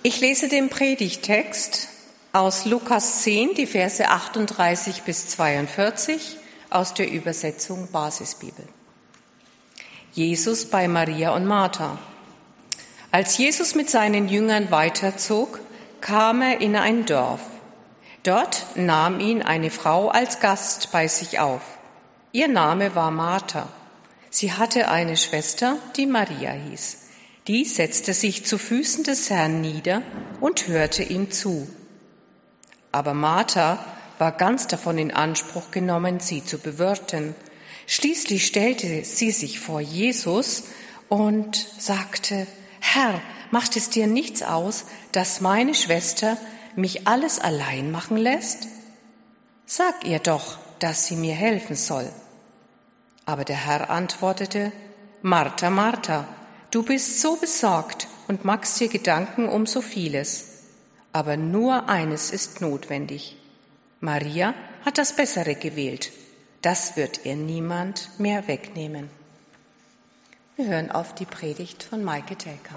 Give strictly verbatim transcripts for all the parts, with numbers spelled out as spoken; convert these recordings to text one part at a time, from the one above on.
Ich lese den Predigtext aus Lukas zehn, die Verse achtunddreißig bis zweiundvierzig aus der Übersetzung Basisbibel. Jesus bei Maria und Martha. Als Jesus mit seinen Jüngern weiterzog, kam er in ein Dorf. Dort nahm ihn eine Frau als Gast bei sich auf. Ihr Name war Martha. Sie hatte eine Schwester, die Maria hieß. Die setzte sich zu Füßen des Herrn nieder und hörte ihm zu. Aber Martha war ganz davon in Anspruch genommen, sie zu bewirten. Schließlich stellte sie sich vor Jesus und sagte: Herr, macht es dir nichts aus, dass meine Schwester mich alles allein machen lässt? Sag ihr doch, dass sie mir helfen soll. Aber der Herr antwortete: Martha, Martha, du bist so besorgt und machst dir Gedanken um so vieles. Aber nur eines ist notwendig. Maria hat das Bessere gewählt. Das wird ihr niemand mehr wegnehmen. Wir hören auf die Predigt von Maike Telka.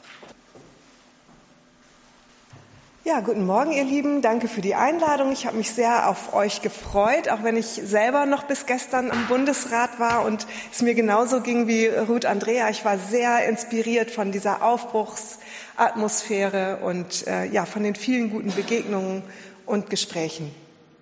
Ja, guten Morgen, ihr Lieben. Danke für die Einladung. Ich habe mich sehr auf euch gefreut, auch wenn ich selber noch bis gestern im Bundesrat war und es mir genauso ging wie Ruth Andrea. Ich war sehr inspiriert von dieser Aufbruchsatmosphäre und äh, ja, von den vielen guten Begegnungen und Gesprächen.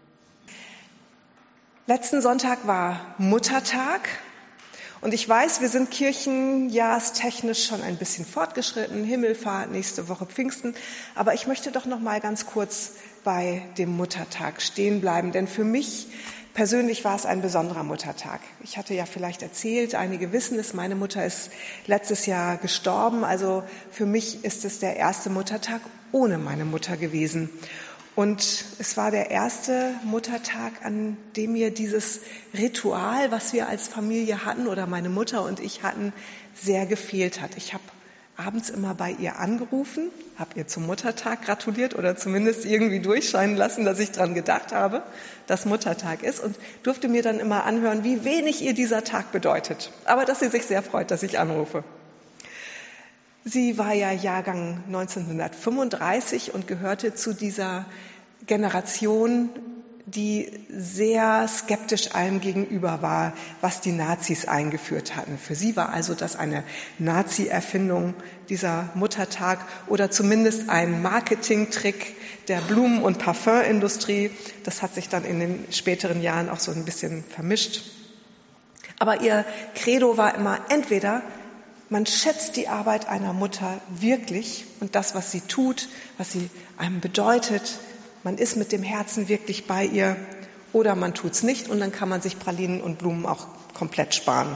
Letzten Sonntag war Muttertag. Und ich weiß, wir sind kirchenjahrstechnisch schon ein bisschen fortgeschritten, Himmelfahrt, nächste Woche Pfingsten. Aber ich möchte doch noch mal ganz kurz bei dem Muttertag stehen bleiben. Denn für mich persönlich war es ein besonderer Muttertag. Ich hatte ja vielleicht erzählt, einige wissen es, meine Mutter ist letztes Jahr gestorben. Also für mich ist es der erste Muttertag ohne meine Mutter gewesen. Und es war der erste Muttertag, an dem mir dieses Ritual, was wir als Familie hatten oder meine Mutter und ich hatten, sehr gefehlt hat. Ich habe abends immer bei ihr angerufen, habe ihr zum Muttertag gratuliert oder zumindest irgendwie durchscheinen lassen, dass ich dran gedacht habe, dass Muttertag ist, und durfte mir dann immer anhören, wie wenig ihr dieser Tag bedeutet. Aber dass sie sich sehr freut, dass ich anrufe. Sie war ja Jahrgang neunzehnhundertfünfunddreißig und gehörte zu dieser Generation, die sehr skeptisch allem gegenüber war, was die Nazis eingeführt hatten. Für sie war also das eine Nazi-Erfindung, dieser Muttertag, oder zumindest ein Marketingtrick der Blumen- und Parfümindustrie. Das hat sich dann in den späteren Jahren auch so ein bisschen vermischt. Aber ihr Credo war immer entweder: Man schätzt die Arbeit einer Mutter wirklich und das, was sie tut, was sie einem bedeutet. Man ist mit dem Herzen wirklich bei ihr, oder man tut's nicht, und dann kann man sich Pralinen und Blumen auch komplett sparen.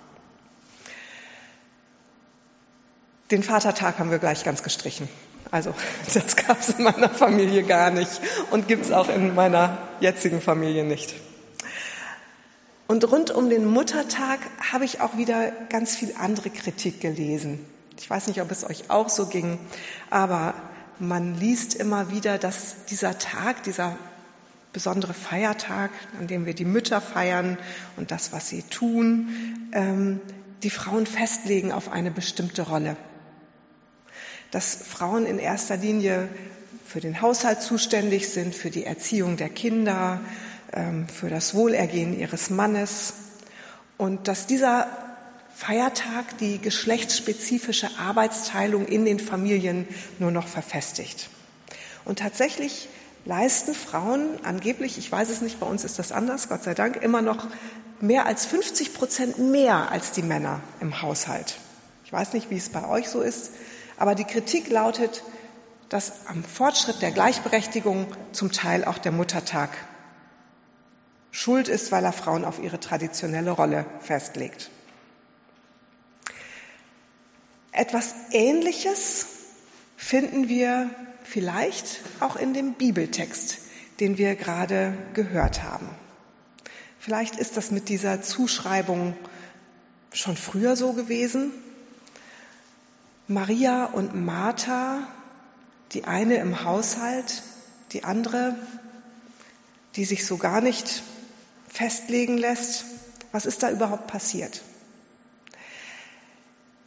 Den Vatertag haben wir gleich ganz gestrichen. Also das gab es in meiner Familie gar nicht und gibt es auch in meiner jetzigen Familie nicht. Und rund um den Muttertag habe ich auch wieder ganz viel andere Kritik gelesen. Ich weiß nicht, ob es euch auch so ging, aber man liest immer wieder, dass dieser Tag, dieser besondere Feiertag, an dem wir die Mütter feiern und das, was sie tun, ähm, die Frauen festlegen auf eine bestimmte Rolle. Dass Frauen in erster Linie für den Haushalt zuständig sind, für die Erziehung der Kinder, für das Wohlergehen ihres Mannes, und dass dieser Feiertag die geschlechtsspezifische Arbeitsteilung in den Familien nur noch verfestigt. Und tatsächlich leisten Frauen angeblich, ich weiß es nicht, bei uns ist das anders, Gott sei Dank, immer noch mehr als fünfzig Prozent mehr als die Männer im Haushalt. Ich weiß nicht, wie es bei euch so ist, aber die Kritik lautet, dass am Fortschritt der Gleichberechtigung zum Teil auch der Muttertag schuld ist, weil er Frauen auf ihre traditionelle Rolle festlegt. Etwas Ähnliches finden wir vielleicht auch in dem Bibeltext, den wir gerade gehört haben. Vielleicht ist das mit dieser Zuschreibung schon früher so gewesen. Maria und Martha, die eine im Haushalt, die andere, die sich so gar nicht festlegen lässt. Was ist da überhaupt passiert?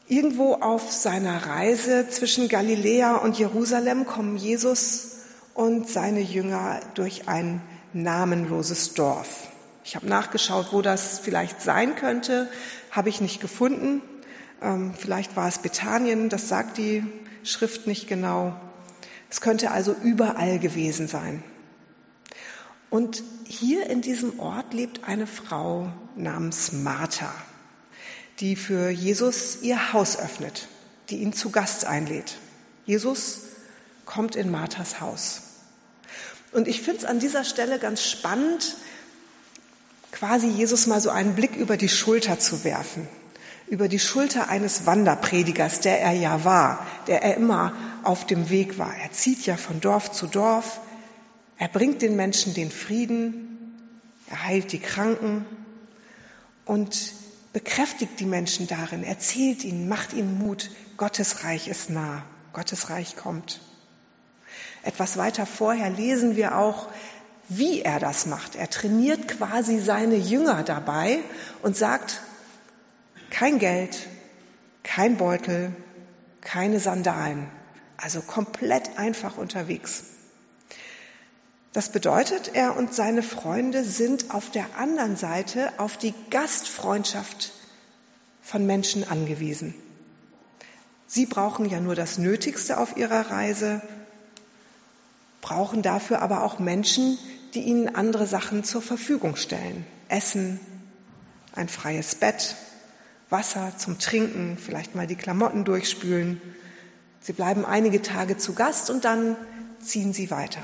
Irgendwo auf seiner Reise zwischen Galiläa und Jerusalem kommen Jesus und seine Jünger durch ein namenloses Dorf. Ich habe nachgeschaut, wo das vielleicht sein könnte, habe ich nicht gefunden. Ähm, vielleicht war es Bethanien, das sagt die Schrift nicht genau. Es könnte also überall gewesen sein. Und hier in diesem Ort lebt eine Frau namens Martha, die für Jesus ihr Haus öffnet, die ihn zu Gast einlädt. Jesus kommt in Marthas Haus. Und ich finde es an dieser Stelle ganz spannend, quasi Jesus mal so einen Blick über die Schulter zu werfen. Über die Schulter eines Wanderpredigers, der er ja war, der er immer auf dem Weg war. Er zieht ja von Dorf zu Dorf. Er bringt den Menschen den Frieden. Er heilt die Kranken und bekräftigt die Menschen darin, erzählt ihnen, macht ihnen Mut, Gottes Reich ist nah, Gottes Reich kommt. Etwas weiter vorher lesen wir auch, wie er das macht. Er trainiert quasi seine Jünger dabei und sagt, kein Geld, kein Beutel, keine Sandalen, also komplett einfach unterwegs. Das bedeutet, er und seine Freunde sind auf der anderen Seite auf die Gastfreundschaft von Menschen angewiesen. Sie brauchen ja nur das Nötigste auf ihrer Reise, brauchen dafür aber auch Menschen, die ihnen andere Sachen zur Verfügung stellen. Essen, ein freies Bett, Wasser zum Trinken, vielleicht mal die Klamotten durchspülen. Sie bleiben einige Tage zu Gast und dann ziehen sie weiter.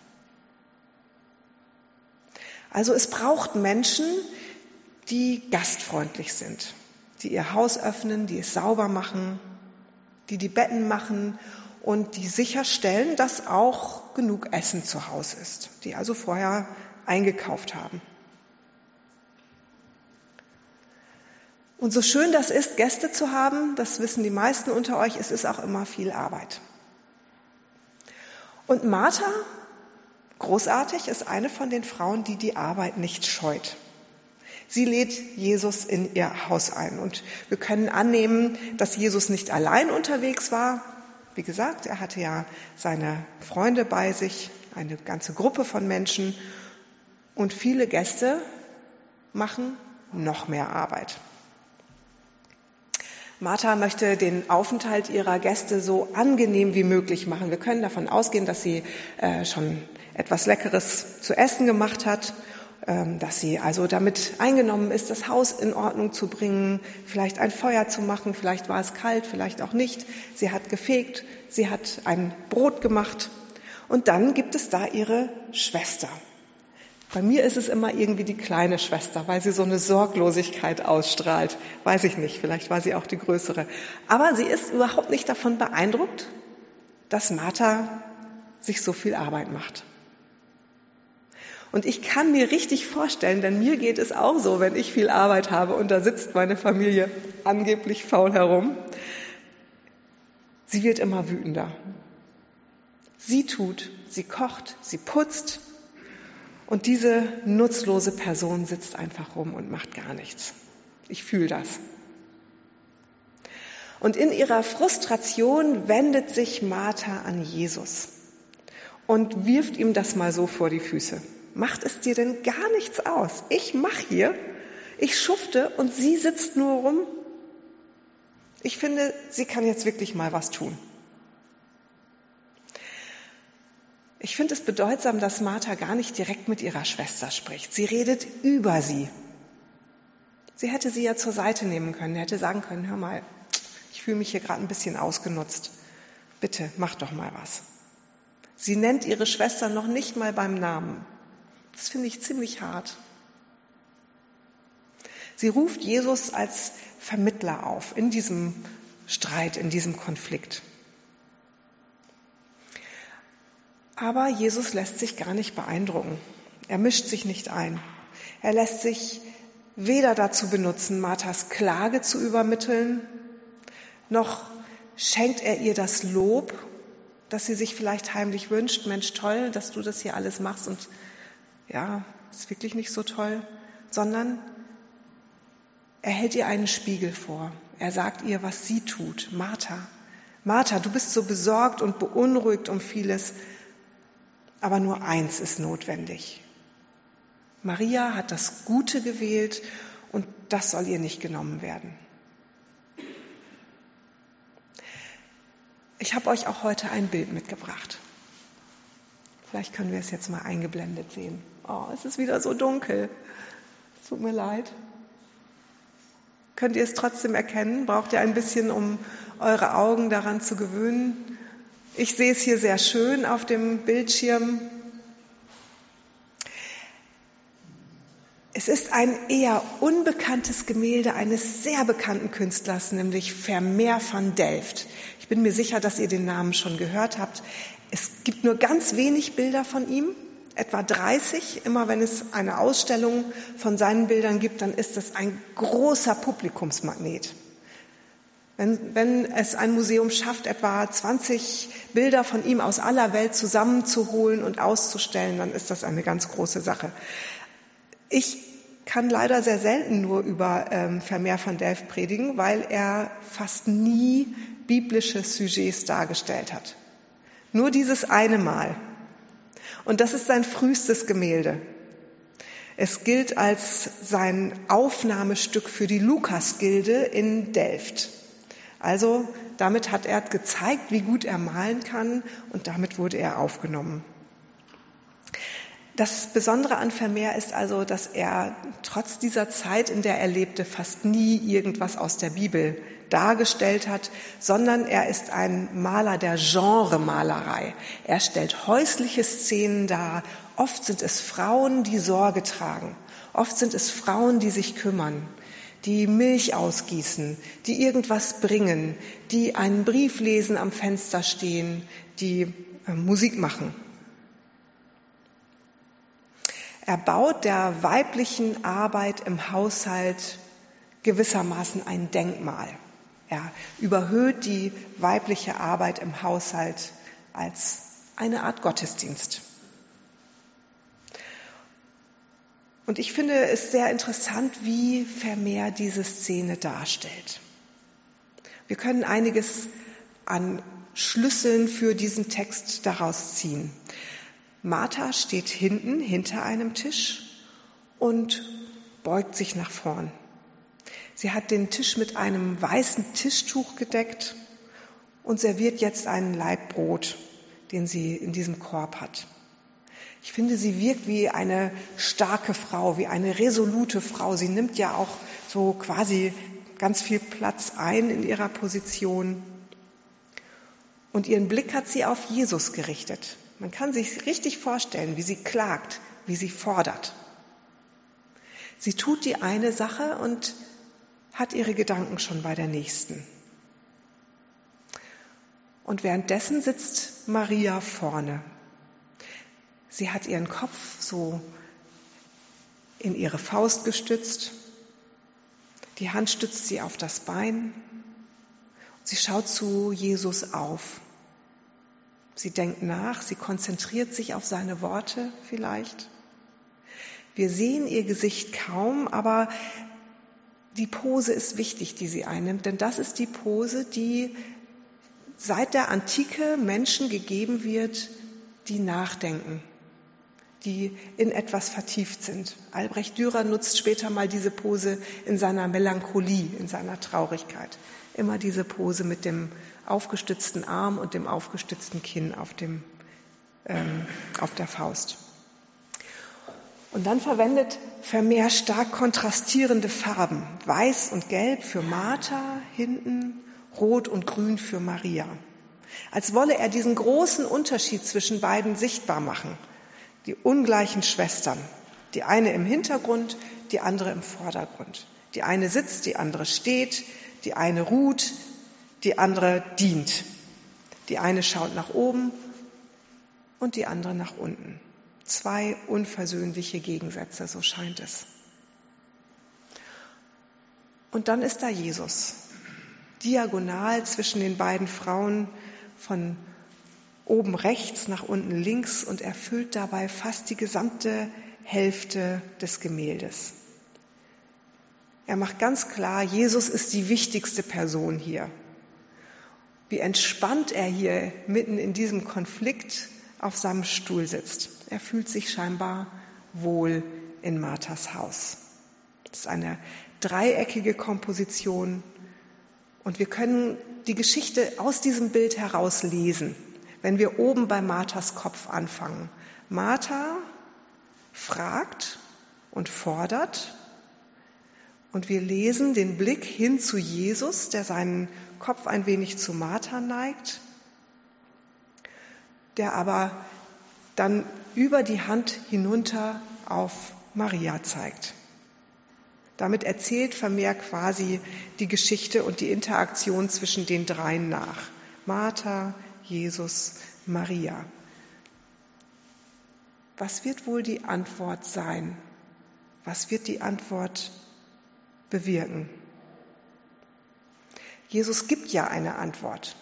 Also es braucht Menschen, die gastfreundlich sind, die ihr Haus öffnen, die es sauber machen, die die Betten machen und die sicherstellen, dass auch genug Essen zu Hause ist, die also vorher eingekauft haben. Und so schön das ist, Gäste zu haben, das wissen die meisten unter euch, es ist auch immer viel Arbeit. Und Martha, großartig, ist eine von den Frauen, die die Arbeit nicht scheut. Sie lädt Jesus in ihr Haus ein. Und wir können annehmen, dass Jesus nicht allein unterwegs war. Wie gesagt, er hatte ja seine Freunde bei sich, eine ganze Gruppe von Menschen. Und viele Gäste machen noch mehr Arbeit. Martha möchte den Aufenthalt ihrer Gäste so angenehm wie möglich machen. Wir können davon ausgehen, dass sie äh, schon etwas Leckeres zu essen gemacht hat, ähm, dass sie also damit eingenommen ist, das Haus in Ordnung zu bringen, vielleicht ein Feuer zu machen, vielleicht war es kalt, vielleicht auch nicht. Sie hat gefegt, sie hat ein Brot gemacht und dann gibt es da ihre Schwester. Bei mir ist es immer irgendwie die kleine Schwester, weil sie so eine Sorglosigkeit ausstrahlt. Weiß ich nicht, vielleicht war sie auch die größere. Aber sie ist überhaupt nicht davon beeindruckt, dass Martha sich so viel Arbeit macht. Und ich kann mir richtig vorstellen, denn mir geht es auch so, wenn ich viel Arbeit habe und da sitzt meine Familie angeblich faul herum. Sie wird immer wütender. Sie tut, sie kocht, sie putzt. Und diese nutzlose Person sitzt einfach rum und macht gar nichts. Ich fühle das. Und in ihrer Frustration wendet sich Martha an Jesus und wirft ihm das mal so vor die Füße. Macht es dir denn gar nichts aus? Ich mache hier, ich schufte und sie sitzt nur rum. Ich finde, sie kann jetzt wirklich mal was tun. Ich finde es bedeutsam, dass Martha gar nicht direkt mit ihrer Schwester spricht. Sie redet über sie. Sie hätte sie ja zur Seite nehmen können, hätte sagen können, hör mal, ich fühle mich hier gerade ein bisschen ausgenutzt. Bitte, mach doch mal was. Sie nennt ihre Schwester noch nicht mal beim Namen. Das finde ich ziemlich hart. Sie ruft Jesus als Vermittler auf in diesem Streit, in diesem Konflikt. Aber Jesus lässt sich gar nicht beeindrucken. Er mischt sich nicht ein. Er lässt sich weder dazu benutzen, Marthas Klage zu übermitteln, noch schenkt er ihr das Lob, das sie sich vielleicht heimlich wünscht. Mensch, toll, dass du das hier alles machst und ja, ist wirklich nicht so toll. Sondern er hält ihr einen Spiegel vor. Er sagt ihr, was sie tut. Martha, Martha, du bist so besorgt und beunruhigt um vieles, aber nur eins ist notwendig. Maria hat das Gute gewählt und das soll ihr nicht genommen werden. Ich habe euch auch heute ein Bild mitgebracht. Vielleicht können wir es jetzt mal eingeblendet sehen. Oh, es ist wieder so dunkel. Es tut mir leid. Könnt ihr es trotzdem erkennen? Braucht ihr ein bisschen, um eure Augen daran zu gewöhnen? Ich sehe es hier sehr schön auf dem Bildschirm. Es ist ein eher unbekanntes Gemälde eines sehr bekannten Künstlers, nämlich Vermeer van Delft. Ich bin mir sicher, dass ihr den Namen schon gehört habt. Es gibt nur ganz wenig Bilder von ihm, etwa dreißig. Immer wenn es eine Ausstellung von seinen Bildern gibt, dann ist es ein großer Publikumsmagnet. Wenn, wenn es ein Museum schafft, etwa zwanzig Bilder von ihm aus aller Welt zusammenzuholen und auszustellen, dann ist das eine ganz große Sache. Ich kann leider sehr selten nur über ähm, Vermeer van Delft predigen, weil er fast nie biblische Sujets dargestellt hat. Nur dieses eine Mal. Und das ist sein frühestes Gemälde. Es gilt als sein Aufnahmestück für die Lukasgilde in Delft. Also damit hat er gezeigt, wie gut er malen kann, und damit wurde er aufgenommen. Das Besondere an Vermeer ist also, dass er trotz dieser Zeit, in der er lebte, fast nie irgendwas aus der Bibel dargestellt hat, sondern er ist ein Maler der Genremalerei. Er stellt häusliche Szenen dar. Oft sind es Frauen, die Sorge tragen. Oft sind es Frauen, die sich kümmern, die Milch ausgießen, die irgendwas bringen, die einen Brief lesen, am Fenster stehen, die äh, Musik machen. Er baut der weiblichen Arbeit im Haushalt gewissermaßen ein Denkmal. Er überhöht die weibliche Arbeit im Haushalt als eine Art Gottesdienst. Und ich finde es sehr interessant, wie Vermeer diese Szene darstellt. Wir können einiges an Schlüsseln für diesen Text daraus ziehen. Martha steht hinten, hinter einem Tisch und beugt sich nach vorn. Sie hat den Tisch mit einem weißen Tischtuch gedeckt und serviert jetzt einen Laib Brot, den sie in diesem Korb hat. Ich finde, sie wirkt wie eine starke Frau, wie eine resolute Frau. Sie nimmt ja auch so quasi ganz viel Platz ein in ihrer Position. Und ihren Blick hat sie auf Jesus gerichtet. Man kann sich richtig vorstellen, wie sie klagt, wie sie fordert. Sie tut die eine Sache und hat ihre Gedanken schon bei der nächsten. Und währenddessen sitzt Maria vorne. Sie hat ihren Kopf so in ihre Faust gestützt. Die Hand stützt sie auf das Bein. Sie schaut zu Jesus auf. Sie denkt nach, sie konzentriert sich auf seine Worte vielleicht. Wir sehen ihr Gesicht kaum, aber die Pose ist wichtig, die sie einnimmt, denn das ist die Pose, die seit der Antike Menschen gegeben wird, die nachdenken, die in etwas vertieft sind. Albrecht Dürer nutzt später mal diese Pose in seiner Melancholie, in seiner Traurigkeit. Immer diese Pose mit dem aufgestützten Arm und dem aufgestützten Kinn auf, dem, ähm, auf der Faust. Und dann verwendet Vermeer stark kontrastierende Farben. Weiß und Gelb für Martha hinten, Rot und Grün für Maria. Als wolle er diesen großen Unterschied zwischen beiden sichtbar machen. Die ungleichen Schwestern. Die eine im Hintergrund, die andere im Vordergrund. Die eine sitzt, die andere steht, die eine ruht, die andere dient. Die eine schaut nach oben und die andere nach unten. Zwei unversöhnliche Gegensätze, so scheint es. Und dann ist da Jesus, diagonal zwischen den beiden Frauen, von oben rechts nach unten links, und erfüllt dabei fast die gesamte Hälfte des Gemäldes. Er macht ganz klar, Jesus ist die wichtigste Person hier. Wie entspannt er hier mitten in diesem Konflikt auf seinem Stuhl sitzt. Er fühlt sich scheinbar wohl in Marthas Haus. Das ist eine dreieckige Komposition und wir können die Geschichte aus diesem Bild heraus lesen, wenn wir oben bei Marthas Kopf anfangen. Martha fragt und fordert und wir lesen den Blick hin zu Jesus, der seinen Kopf ein wenig zu Martha neigt, der aber dann über die Hand hinunter auf Maria zeigt. Damit erzählt Vermeer quasi die Geschichte und die Interaktion zwischen den dreien nach. Martha, Jesus, Maria. Was wird wohl die Antwort sein? Was wird die Antwort bewirken? Jesus gibt ja eine Antwort.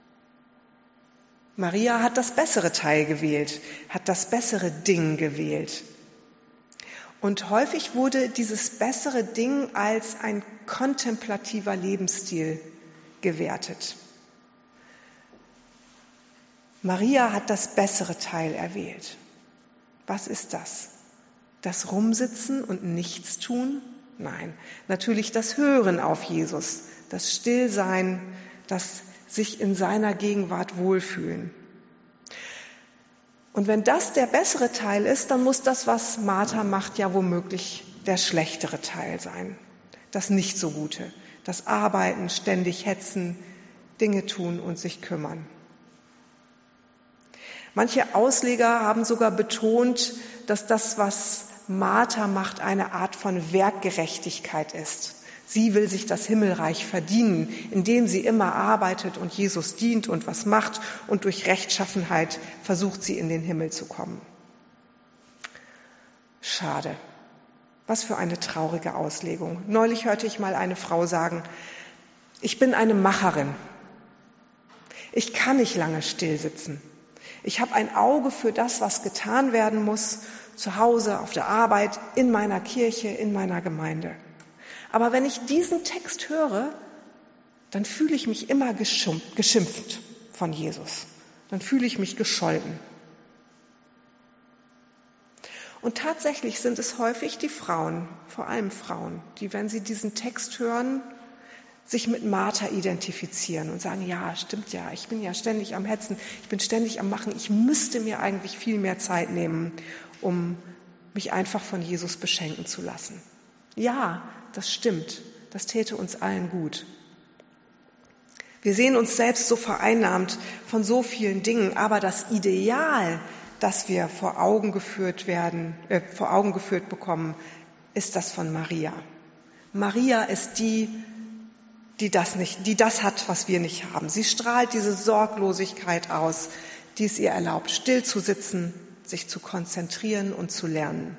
Maria hat das bessere Teil gewählt, hat das bessere Ding gewählt. Und häufig wurde dieses bessere Ding als ein kontemplativer Lebensstil gewertet. Maria hat das bessere Teil erwählt. Was ist das? Das Rumsitzen und Nichtstun? Nein, natürlich das Hören auf Jesus, das Stillsein, das sich in seiner Gegenwart wohlfühlen. Und wenn das der bessere Teil ist, dann muss das, was Martha macht, ja womöglich der schlechtere Teil sein. Das nicht so Gute. Das Arbeiten, ständig hetzen, Dinge tun und sich kümmern. Manche Ausleger haben sogar betont, dass das, was Martha macht, eine Art von Werkgerechtigkeit ist. Sie will sich das Himmelreich verdienen, indem sie immer arbeitet und Jesus dient und was macht und durch Rechtschaffenheit versucht sie in den Himmel zu kommen. Schade. Was für eine traurige Auslegung. Neulich hörte ich mal eine Frau sagen, ich bin eine Macherin. Ich kann nicht lange still sitzen. Ich habe ein Auge für das, was getan werden muss, zu Hause, auf der Arbeit, in meiner Kirche, in meiner Gemeinde. Aber wenn ich diesen Text höre, dann fühle ich mich immer geschimpft von Jesus. Dann fühle ich mich gescholten. Und tatsächlich sind es häufig die Frauen, vor allem Frauen, die, wenn sie diesen Text hören, sich mit Martha identifizieren und sagen, ja, stimmt ja, ich bin ja ständig am Hetzen, ich bin ständig am Machen, ich müsste mir eigentlich viel mehr Zeit nehmen, um mich einfach von Jesus beschenken zu lassen. Ja, das stimmt, das täte uns allen gut. Wir sehen uns selbst so vereinnahmt von so vielen Dingen, aber das Ideal, das wir vor Augen geführt werden, äh, vor Augen geführt bekommen, ist das von Maria. Maria ist die, die das nicht, die das hat, was wir nicht haben. Sie strahlt diese Sorglosigkeit aus, die es ihr erlaubt, still zu sitzen, sich zu konzentrieren und zu lernen.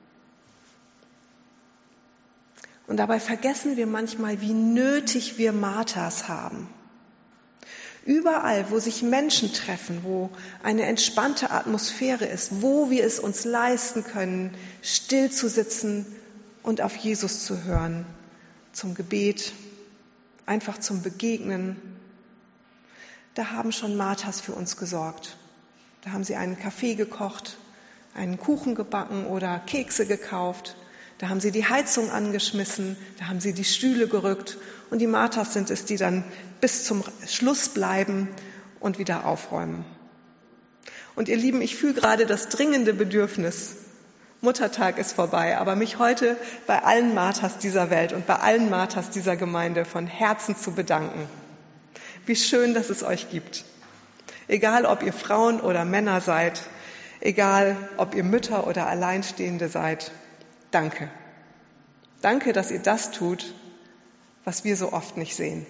Und dabei vergessen wir manchmal, wie nötig wir Marthas haben. Überall, wo sich Menschen treffen, wo eine entspannte Atmosphäre ist, wo wir es uns leisten können, still zu sitzen und auf Jesus zu hören, zum Gebet, einfach zum Begegnen, da haben schon Marthas für uns gesorgt. Da haben sie einen Kaffee gekocht, einen Kuchen gebacken oder Kekse gekauft. Da haben sie die Heizung angeschmissen, da haben sie die Stühle gerückt und die Marthas sind es, die dann bis zum Schluss bleiben und wieder aufräumen. Und ihr Lieben, ich fühle gerade das dringende Bedürfnis, Muttertag ist vorbei, aber mich heute bei allen Marthas dieser Welt und bei allen Marthas dieser Gemeinde von Herzen zu bedanken. Wie schön, dass es euch gibt. Egal, ob ihr Frauen oder Männer seid, egal, ob ihr Mütter oder Alleinstehende seid, danke. Danke, dass ihr das tut, was wir so oft nicht sehen.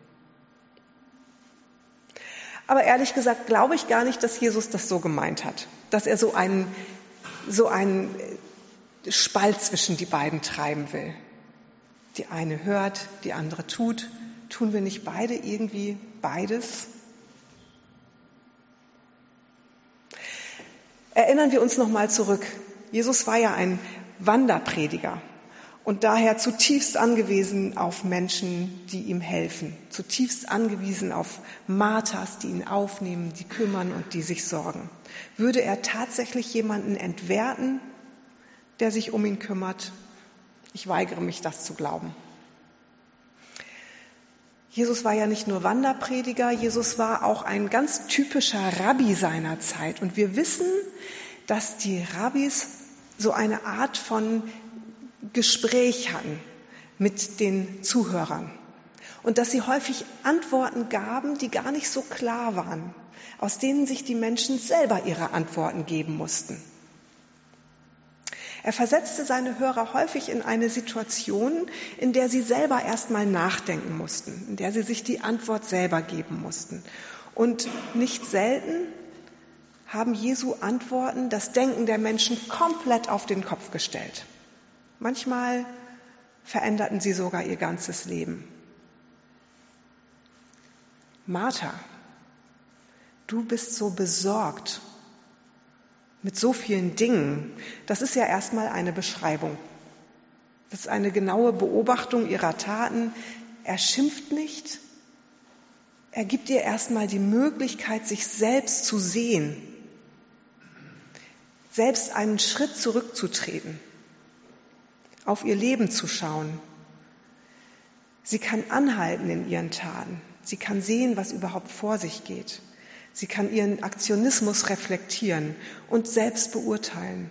Aber ehrlich gesagt glaube ich gar nicht, dass Jesus das so gemeint hat, dass er so einen, so einen Spalt zwischen die beiden treiben will. Die eine hört, die andere tut. Tun wir nicht beide irgendwie beides? Erinnern wir uns noch mal zurück. Jesus war ja ein Wanderprediger. und daher zutiefst angewiesen auf Menschen, die ihm helfen, zutiefst angewiesen auf Marthas, die ihn aufnehmen, die kümmern und die sich sorgen. Würde er tatsächlich jemanden entwerten, der sich um ihn kümmert? Ich weigere mich, das zu glauben. Jesus war ja nicht nur Wanderprediger, Jesus war auch ein ganz typischer Rabbi seiner Zeit. Und wir wissen, dass die Rabbis so eine Art von Gespräch hatten mit den Zuhörern. Und dass sie häufig Antworten gaben, die gar nicht so klar waren, aus denen sich die Menschen selber ihre Antworten geben mussten. Er versetzte seine Hörer häufig in eine Situation, in der sie selber erstmal nachdenken mussten, in der sie sich die Antwort selber geben mussten. Und nicht selten haben Jesu Antworten das Denken der Menschen komplett auf den Kopf gestellt. Manchmal veränderten sie sogar ihr ganzes Leben. Martha, du bist so besorgt mit so vielen Dingen. Das ist ja erstmal eine Beschreibung. Das ist eine genaue Beobachtung ihrer Taten. Er schimpft nicht. Er gibt ihr erstmal die Möglichkeit, sich selbst zu sehen, selbst einen Schritt zurückzutreten, auf ihr Leben zu schauen. Sie kann anhalten in ihren Taten. Sie kann sehen, was überhaupt vor sich geht. Sie kann ihren Aktionismus reflektieren und selbst beurteilen.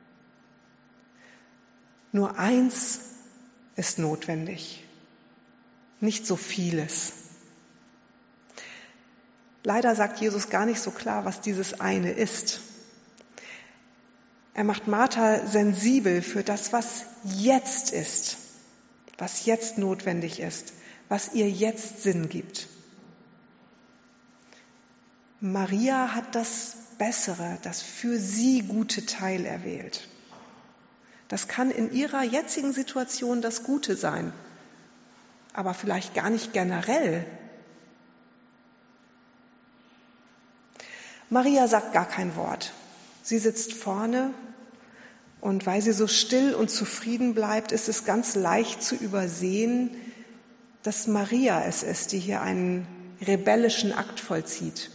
Nur eins ist notwendig, nicht so vieles. Leider sagt Jesus gar nicht so klar, was dieses eine ist. Er macht Martha sensibel für das, was jetzt ist, was jetzt notwendig ist, was ihr jetzt Sinn gibt. Maria hat das Bessere, das für sie gute Teil erwählt. Das kann in ihrer jetzigen Situation das Gute sein, aber vielleicht gar nicht generell. Maria sagt gar kein Wort. Sie sitzt vorne und weil sie so still und zufrieden bleibt, ist es ganz leicht zu übersehen, dass Maria es ist, die hier einen rebellischen Akt vollzieht.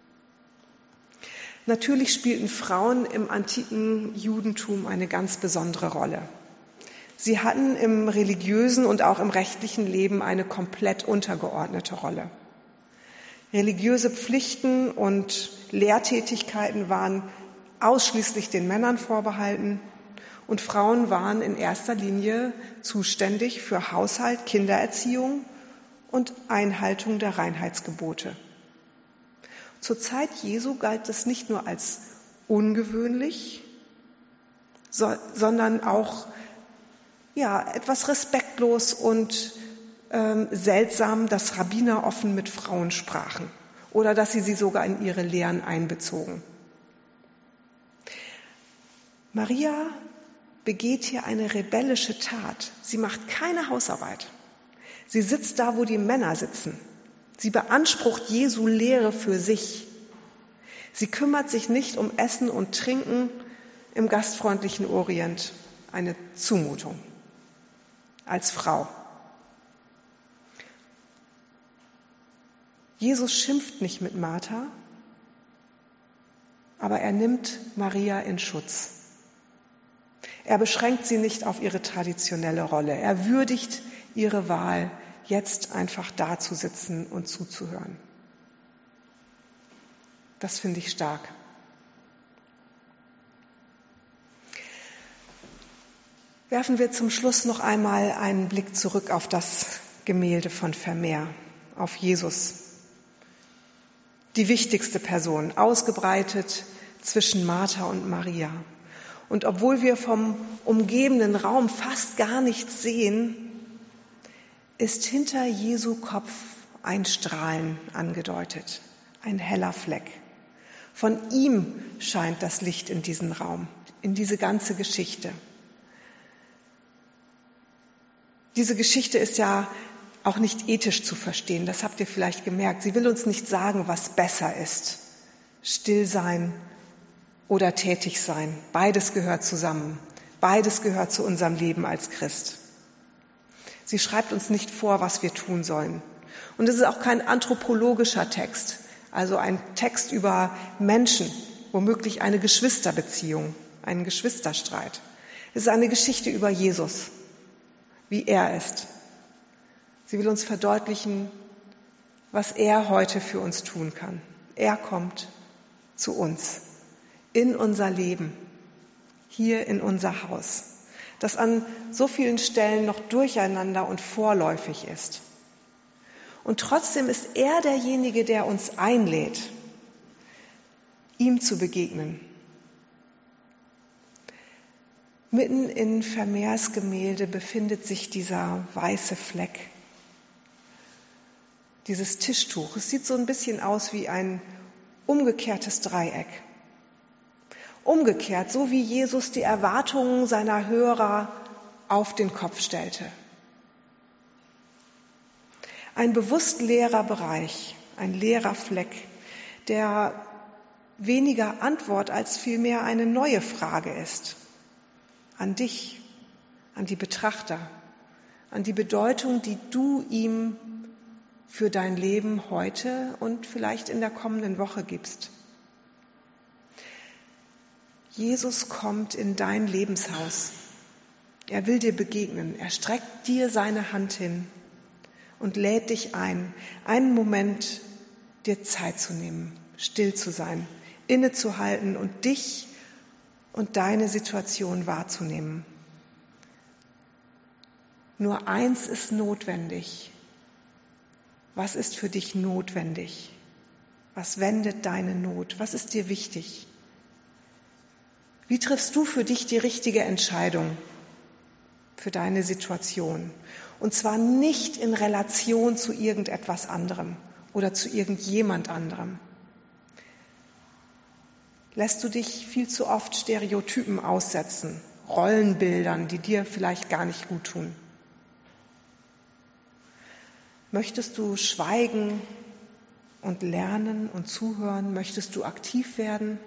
Natürlich spielten Frauen im antiken Judentum eine ganz besondere Rolle. Sie hatten im religiösen und auch im rechtlichen Leben eine komplett untergeordnete Rolle. Religiöse Pflichten und Lehrtätigkeiten waren ausschließlich den Männern vorbehalten und Frauen waren in erster Linie zuständig für Haushalt, Kindererziehung und Einhaltung der Reinheitsgebote. Zur Zeit Jesu galt das nicht nur als ungewöhnlich, so, sondern auch ja, etwas respektlos und ähm, seltsam, dass Rabbiner offen mit Frauen sprachen oder dass sie sie sogar in ihre Lehren einbezogen. Maria begeht hier eine rebellische Tat. Sie macht keine Hausarbeit. Sie sitzt da, wo die Männer sitzen. Sie beansprucht Jesu Lehre für sich. Sie kümmert sich nicht um Essen und Trinken im gastfreundlichen Orient. Eine Zumutung als Frau. Jesus schimpft nicht mit Martha, aber er nimmt Maria in Schutz. Er beschränkt sie nicht auf ihre traditionelle Rolle. Er würdigt ihre Wahl, jetzt einfach da zu sitzen und zuzuhören. Das finde ich stark. Werfen wir zum Schluss noch einmal einen Blick zurück auf das Gemälde von Vermeer, auf Jesus. Die wichtigste Person, ausgebreitet zwischen Martha und Maria. Und obwohl wir vom umgebenden Raum fast gar nichts sehen, ist hinter Jesu Kopf ein Strahlen angedeutet, ein heller Fleck. Von ihm scheint das Licht in diesen Raum, in diese ganze Geschichte. Diese Geschichte ist ja auch nicht ethisch zu verstehen, das habt ihr vielleicht gemerkt. Sie will uns nicht sagen, was besser ist. Still sein oder tätig sein, beides gehört zusammen. Beides gehört zu unserem Leben als Christ. Sie schreibt uns nicht vor, was wir tun sollen. Und es ist auch kein anthropologischer Text, also ein Text über Menschen, womöglich eine Geschwisterbeziehung, einen Geschwisterstreit. Es ist eine Geschichte über Jesus, wie er ist. Sie will uns verdeutlichen, was er heute für uns tun kann. Er kommt zu uns, in unser Leben, hier in unser Haus, das an so vielen Stellen noch durcheinander und vorläufig ist. Und trotzdem ist er derjenige, der uns einlädt, ihm zu begegnen. Mitten in Vermeers Gemälde befindet sich dieser weiße Fleck, dieses Tischtuch. Es sieht so ein bisschen aus wie ein umgekehrtes Dreieck. Umgekehrt, so wie Jesus die Erwartungen seiner Hörer auf den Kopf stellte. Ein bewusst leerer Bereich, ein leerer Fleck, der weniger Antwort als vielmehr eine neue Frage ist. An dich, an die Betrachter, an die Bedeutung, die du ihm für dein Leben heute und vielleicht in der kommenden Woche gibst. Jesus kommt in dein Lebenshaus. Er will dir begegnen. Er streckt dir seine Hand hin und lädt dich ein, einen Moment dir Zeit zu nehmen, still zu sein, innezuhalten und dich und deine Situation wahrzunehmen. Nur eins ist notwendig. Was ist für dich notwendig? Was wendet deine Not? Was ist dir wichtig? Wie triffst du für dich die richtige Entscheidung für deine Situation? Und zwar nicht in Relation zu irgendetwas anderem oder zu irgendjemand anderem. Lässt du dich viel zu oft Stereotypen aussetzen, Rollenbildern, die dir vielleicht gar nicht gut tun? Möchtest du schweigen und lernen und zuhören? Möchtest du aktiv werden?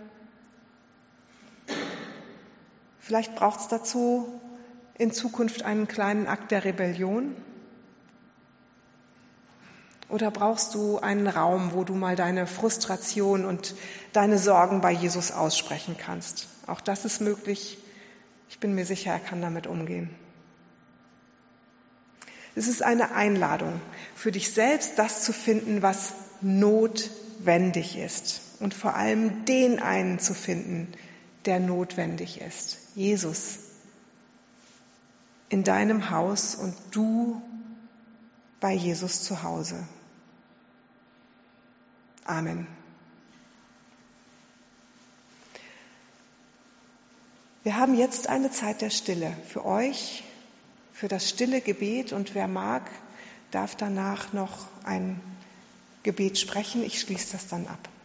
Vielleicht braucht es dazu in Zukunft einen kleinen Akt der Rebellion. Oder brauchst du einen Raum, wo du mal deine Frustration und deine Sorgen bei Jesus aussprechen kannst? Auch das ist möglich. Ich bin mir sicher, er kann damit umgehen. Es ist eine Einladung, für dich selbst das zu finden, was notwendig ist. Und vor allem den einen zu finden, der notwendig ist. Jesus in deinem Haus und du bei Jesus zu Hause. Amen. Wir haben jetzt eine Zeit der Stille für euch, für das stille Gebet, und wer mag, darf danach noch ein Gebet sprechen. Ich schließe das dann ab.